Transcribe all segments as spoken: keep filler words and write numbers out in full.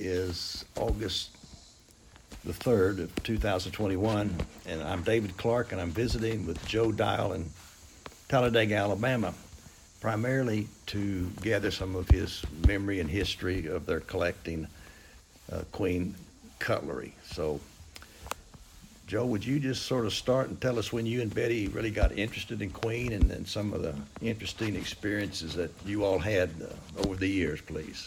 is August the third of two thousand twenty-one, and I'm David Clark, and I'm visiting with Joe Dial in Talladega, Alabama, primarily to gather some of his memory and history of their collecting uh, Queen cutlery. So, Joe, would you just sort of start and tell us when you and Betty really got interested in Queen, and then some of the interesting experiences that you all had uh, over the years, please?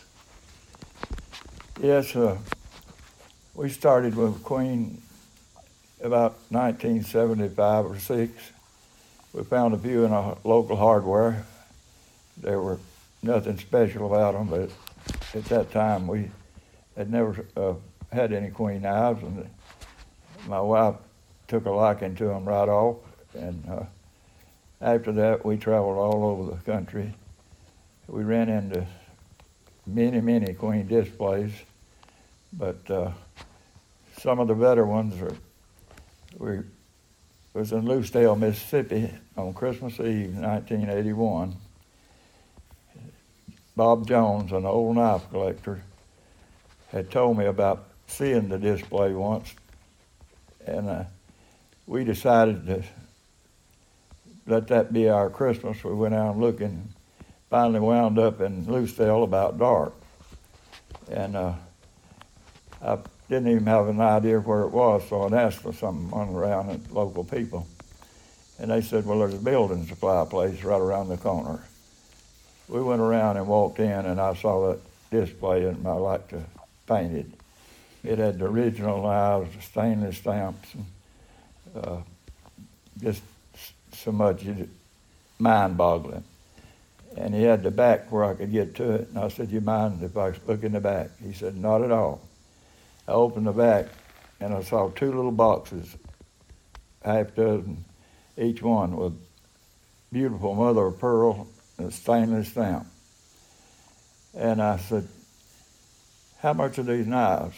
Yes, uh, we started with Queen about nineteen seventy-five or six. We found a few in a local hardware. There were nothing special about them, but at that time we had never uh, had any Queen knives, and my wife took a liking to them right off. And uh, after that, we traveled all over the country. We ran into many, many Queen displays, but uh, some of the better ones are, we was in Lucedale, Mississippi on Christmas Eve, nineteen eighty-one. Bob Jones, an old knife collector, had told me about seeing the display once, and uh, we decided to let that be our Christmas. We went out looking, finally wound up in Lucedale about dark. And uh, I didn't even have an idea where it was, so I asked for someone around at local people. And they said, well, there's a building supply place right around the corner. We went around and walked in, and I saw that display, and I liked to paint it. It had the original knives, the stainless stamps, and uh, just so much mind-boggling. And he had the back where I could get to it, and I said, you mind if I look in the back? He said, not at all. I opened the back, and I saw two little boxes, half dozen each one, with beautiful mother of pearl and a stainless stamp. And I said, how much are these knives?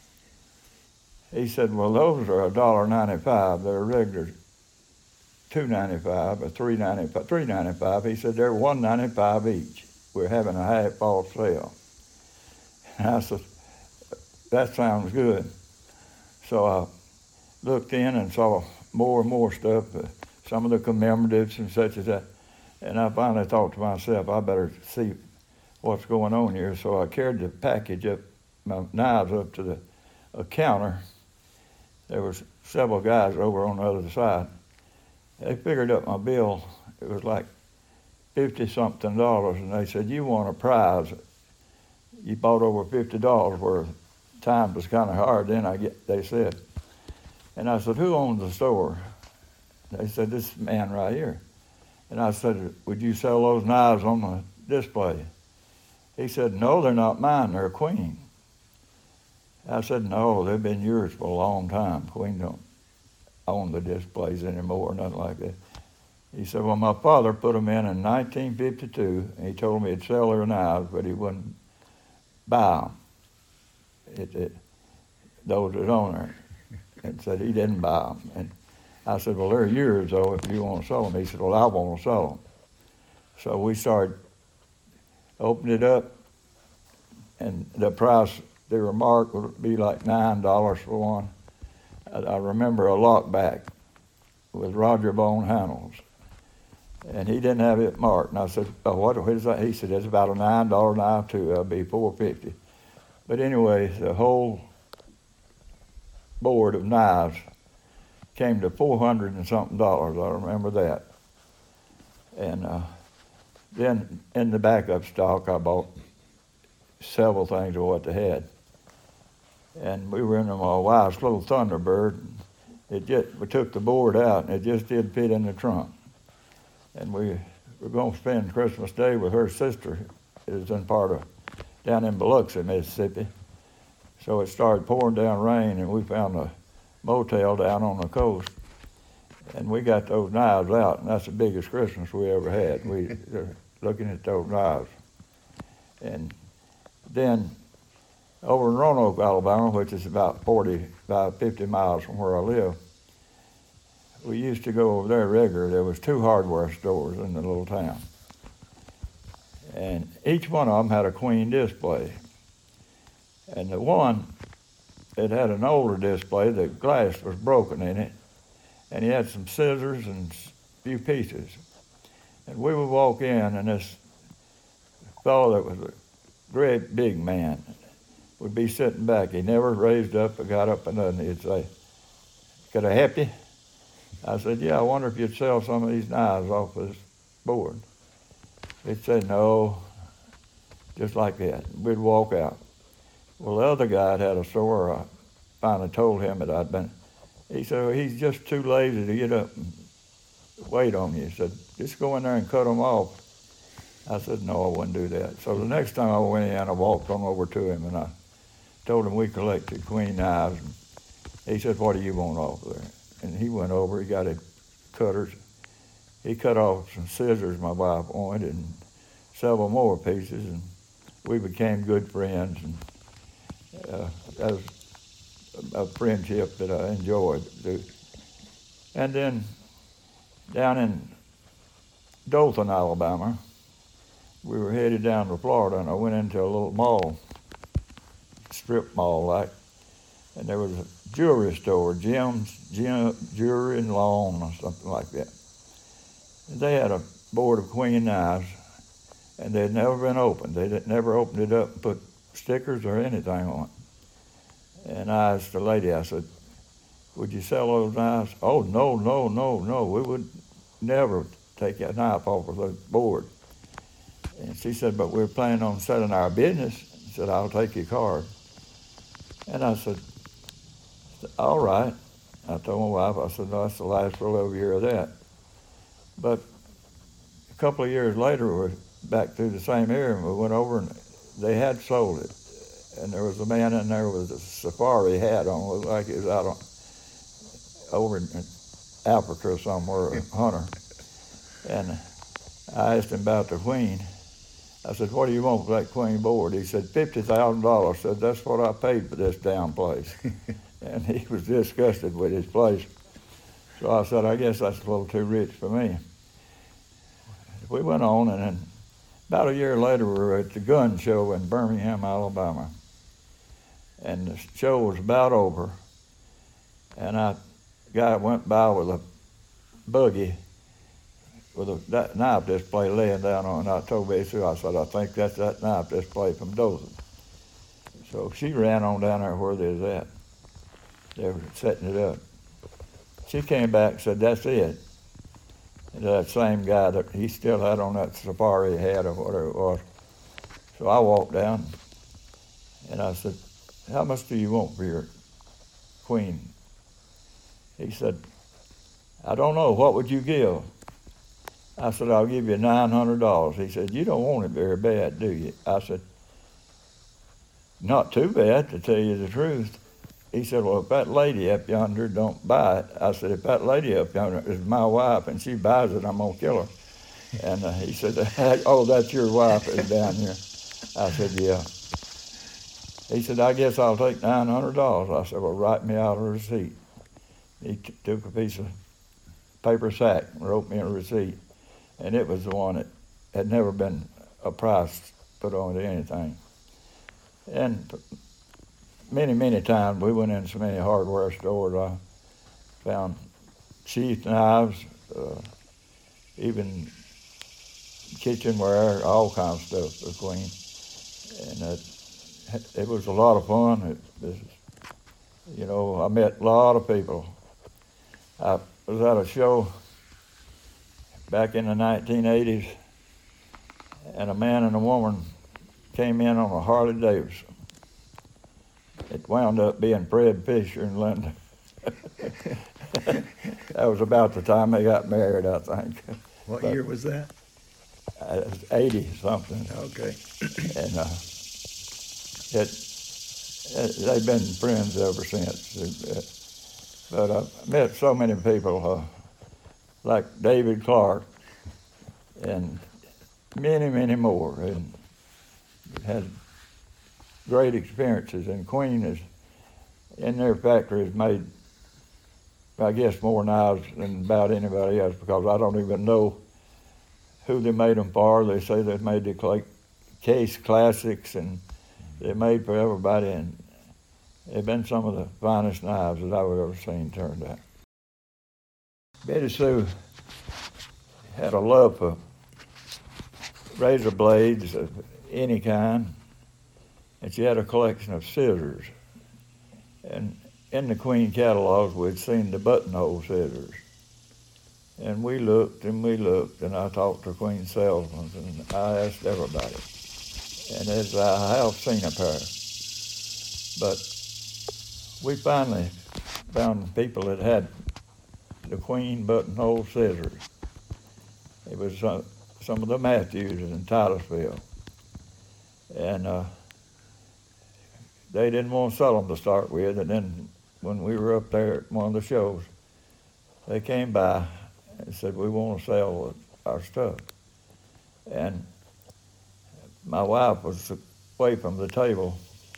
He said, well, those are a dollar ninety-five. They're regular two ninety-five or three ninety-five. Three ninety-five. He said they're one ninety-five each. We're having a half off sale. And I said, that sounds good. So I looked in and saw more and more stuff, uh, some of the commemoratives and such as that. And I finally thought to myself, I better see what's going on here. So I carried the package up, my knives up to the a counter. There was several guys over on the other side. They figured up my bill. It was like fifty something dollars, and they said, you want a prize. You bought over fifty dollars worth. Time was kind of hard then, I get, they said. And I said, who owns the store? They said, this man right here. And I said, would you sell those knives on the display? He said, no, they're not mine, they're Queen. I said, no, they've been yours for a long time. Queen don't own the displays anymore, nothing like that. He said, well, my father put them in in nineteen fifty-two, and he told me he'd sell their knives, but he wouldn't buy them. It, it, those that own there, and said he didn't buy them. And I said, well, they're yours, though, if you want to sell them. He said, well, I want to sell them. So we started, opened it up, and the price they remarked would be like nine dollars for one. I, I remember a lockback with Roger Bone handles, and he didn't have it marked. And I said, oh, what, what is that? He said, it's about a nine dollar knife, too. That'll be four fifty. But anyway, the whole board of knives came to four hundred and something dollars. I remember that. And uh, then in the backup stock, I bought several things of what they had. And we were in my wife's little Thunderbird. It just, we took the board out, and it just did fit in the trunk. And we were going to spend Christmas Day with her sister. It was in part of down in Biloxi, Mississippi. So it started pouring down rain, and we found a motel down on the coast. And we got those knives out, and that's the biggest Christmas we ever had. We were looking at those knives. And then over in Roanoke, Alabama, which is about forty-five, fifty miles from where I live, we used to go over there regularly. There was two hardware stores in the little town. And each one of them had a Queen display. And the one, it had an older display, the glass was broken in it, and he had some scissors and a few pieces. And we would walk in, and this fellow that was a great big man would be sitting back. He never raised up or got up and nothing. He'd say, "Could I help you?" I said, "Yeah, I wonder if you'd sell some of these knives off this board." He'd say, "No," just like that. We'd walk out. Well, the other guy had a store. I finally told him that I'd been. He said, "Well, he's just too lazy to get up and wait on you." He said, "Just go in there and cut them off." I said, "No, I wouldn't do that." So the next time I went in, I walked on over to him and I told him we collected queen knives. And he said, "What do you want off there?" And he went over, he got his cutters. He cut off some scissors my wife wanted and several more pieces, and we became good friends. And uh, that was a friendship that I enjoyed. And then down in Dothan, Alabama, we were headed down to Florida, and I went into a little mall, strip mall like, and there was a jewelry store, Jim's Jewelry and Lawn or something like that. And they had a board of queen knives, and they'd never been opened. They'd never opened it up and put stickers or anything on it. And I asked the lady, I said, "Would you sell those knives?" "Oh, no, no, no, no. We would never take that knife off of the board." And she said, "But we're planning on selling our business." She said, "I'll take your card." And I said, "All right." I told my wife, I said, "No, that's the last we'll ever hear of that." But a couple of years later, we were back through the same area, and we went over, and they had sold it. And there was a man in there with a safari hat on, looked like he was out on, over in Africa somewhere, a hunter. And I asked him about the queen. I said, "What do you want for that queen board?" He said, fifty thousand dollars. I said, "That's what I paid for this damn place." And he was disgusted with his place. So I said, "I guess that's a little too rich for me." We went on, and then about a year later, we were at the gun show in Birmingham, Alabama. And the show was about over, and a guy went by with a buggy with a that knife display laying down on it. I told Bessie, I said, "I think that's that knife display from Dothan." So she ran on down there where they was at. They were setting it up. She came back and said, "That's it." And that same guy, that he still had on that safari hat or whatever it was. So I walked down, and I said, "How much do you want for your queen?" He said, "I don't know. What would you give?" I said, "I'll give you nine hundred dollars. He said, "You don't want it very bad, do you?" I said, "Not too bad, to tell you the truth." He said, "Well, if that lady up yonder don't buy it," I said, "If that lady up yonder is my wife and she buys it, I'm going to kill her." And uh, he said, "Oh, that's your wife is down here." I said, "Yeah." He said, "I guess I'll take nine hundred dollars. I said, "Well, write me out a receipt." He t- took a piece of paper sack and wrote me a receipt. And it was the one that had never been a price put on to anything. And many, many times we went in so many hardware stores, I found sheath knives, uh, even kitchenware, all kinds of stuff for Queen. And it, it was a lot of fun. It, it, you know, I met a lot of people. I was at a show back in the nineteen eighties, and a man and a woman came in on a Harley Davidson. It wound up being Fred Fisher and Linda. That was about the time they got married, I think. What But, year was that? Uh, it was eighty something. Okay. And uh, it, it, they've been friends ever since. It, but I met so many people, uh, like David Clark, and many, many more, and had great experiences. And Queen is, in their factory, has made, I guess, more knives than about anybody else, because I don't even know who they made them for. They say they made the Case Classics and they're made for everybody, and they've been some of the finest knives that I've ever seen turned out. Betty Sue had a love for razor blades of any kind, and she had a collection of scissors. And in the Queen catalogs, we'd seen the buttonhole scissors. And we looked and we looked, and I talked to Queen salesmen, and I asked everybody. And as I have seen a pair, but we finally found people that had the Queen buttonhole scissors. It was uh, some of the Matthews in Titusville. And uh, they didn't want to sell them to start with, and then when we were up there at one of the shows, they came by and said, we want to sell our stuff. And my wife was away from the table,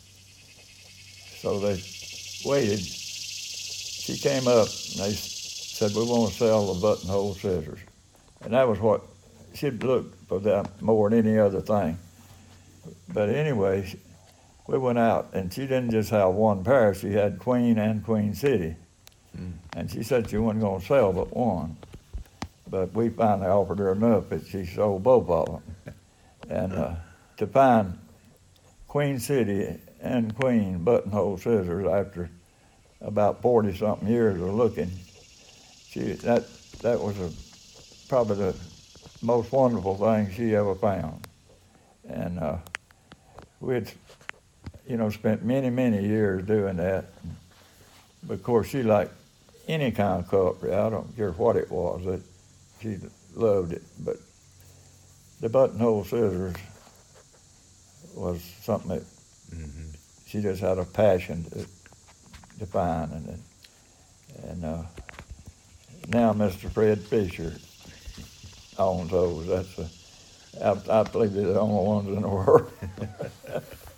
so they waited. She came up and they said, we want to sell the buttonhole scissors. And that was what she'd looked for, that more than any other thing. But anyway, we went out, and she didn't just have one pair, she had Queen and Queen City. Mm. And she said she wasn't going to sell but one. But we finally offered her enough that she sold both of them. And uh, to find Queen City and Queen buttonhole scissors after about forty-something years of looking, she, that, that was a, probably the most wonderful thing she ever found. And uh, we'd, you know, spent many, many years doing that. But of course, she liked any kind of cutlery. I don't care what it was, that she loved it. But the buttonhole scissors was something that mm-hmm. she just had a passion to, to find. And, and uh, now Mister Fred Fisher owns those. That's a, I, I believe they're the only ones in the world.